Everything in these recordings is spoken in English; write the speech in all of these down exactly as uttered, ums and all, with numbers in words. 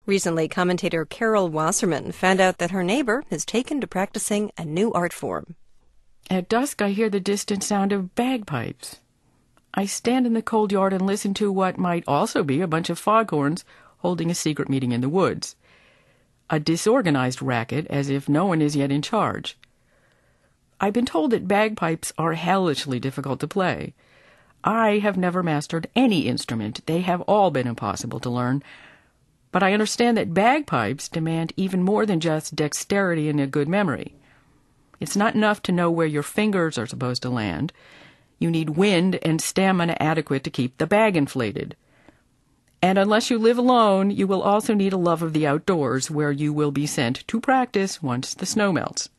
Recently, commentator Carol Wasserman found out that her neighbor has taken to practicing a new art form. At dusk, I hear the distant sound of bagpipes. I stand in the cold yard and listen to what might also be a bunch of foghorns holding a secret meeting in the woods. A disorganized racket, as if no one is yet in charge. I've been told that bagpipes are hellishly difficult to play. I have never mastered any instrument. They have all been impossible to learn. But I understand that bagpipes demand even more than just dexterity and a good memory. It's not enough to know where your fingers are supposed to land. You need wind and stamina adequate to keep the bag inflated. And unless you live alone, you will also need a love of the outdoors, where you will be sent to practice once the snow melts.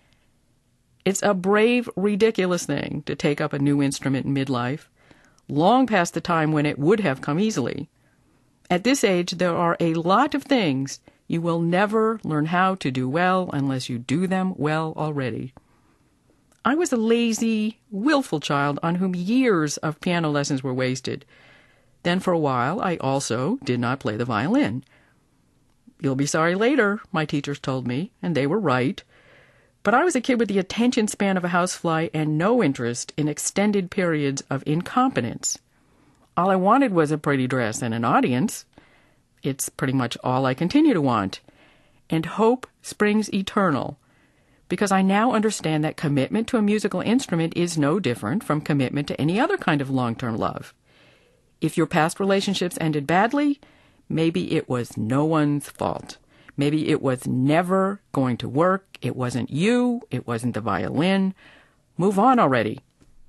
It's a brave, ridiculous thing to take up a new instrument in midlife, long past the time when it would have come easily. At this age, there are a lot of things you will never learn how to do well unless you do them well already. I was a lazy, willful child on whom years of piano lessons were wasted. Then for a while, I also did not play the violin. You'll be sorry later, my teachers told me, and they were right. But I was a kid with the attention span of a housefly and no interest in extended periods of incompetence. All I wanted was a pretty dress and an audience. It's pretty much all I continue to want. And hope springs eternal, because I now understand that commitment to a musical instrument is no different from commitment to any other kind of long-term love. If your past relationships ended badly, maybe it was no one's fault. Maybe it was never going to work. It wasn't you. It wasn't the violin. Move on already.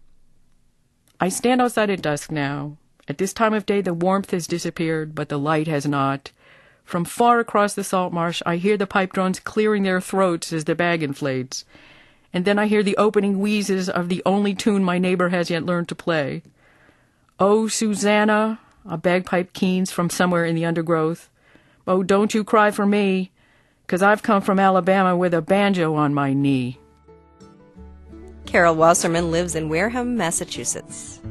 I stand outside at dusk now. At this time of day, the warmth has disappeared, but the light has not. From far across the salt marsh, I hear the pipe drones clearing their throats as the bag inflates. And then I hear the opening wheezes of the only tune my neighbor has yet learned to play. Oh, Susanna, a bagpipe keens from somewhere in the undergrowth. Oh, don't you cry for me, 'cause I've come from Alabama with a banjo on my knee. Carol Wasserman lives in Wareham, Massachusetts.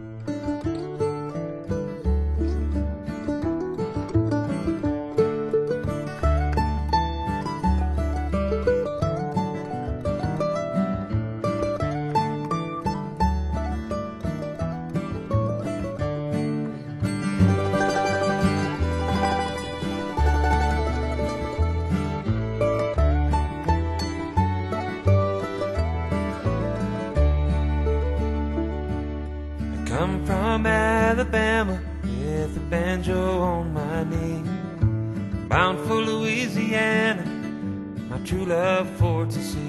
Come from Alabama with a banjo on my knee, bound for Louisiana, my true love for to see.